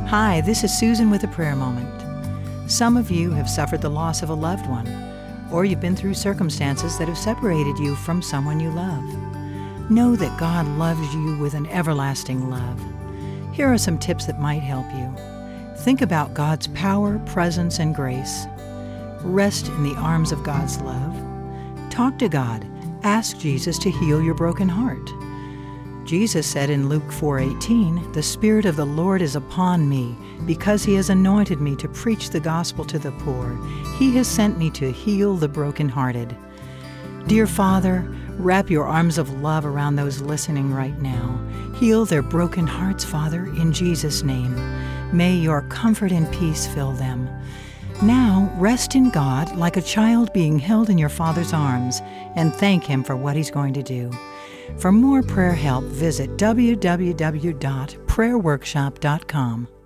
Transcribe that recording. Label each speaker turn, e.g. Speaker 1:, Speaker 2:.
Speaker 1: Hi, this is Susan with a prayer moment. Some of you have suffered the loss of a loved one, or you've been through circumstances that have separated you from someone you love. Know that God loves you with an everlasting love. Here are some tips that might help you. Think about God's power, presence, and grace. Rest in the arms of God's love. Talk to God. Ask Jesus to heal your broken heart. Jesus said in Luke 4:18, "The Spirit of the Lord is upon me, because He has anointed me to preach the gospel to the poor. He has sent me to heal the brokenhearted." Dear Father, wrap your arms of love around those listening right now. Heal their broken hearts, Father, in Jesus' name. May your comfort and peace fill them. Now, rest in God like a child being held in your Father's arms, and thank Him for what He's going to do. For more prayer help, visit www.prayerworkshop.com.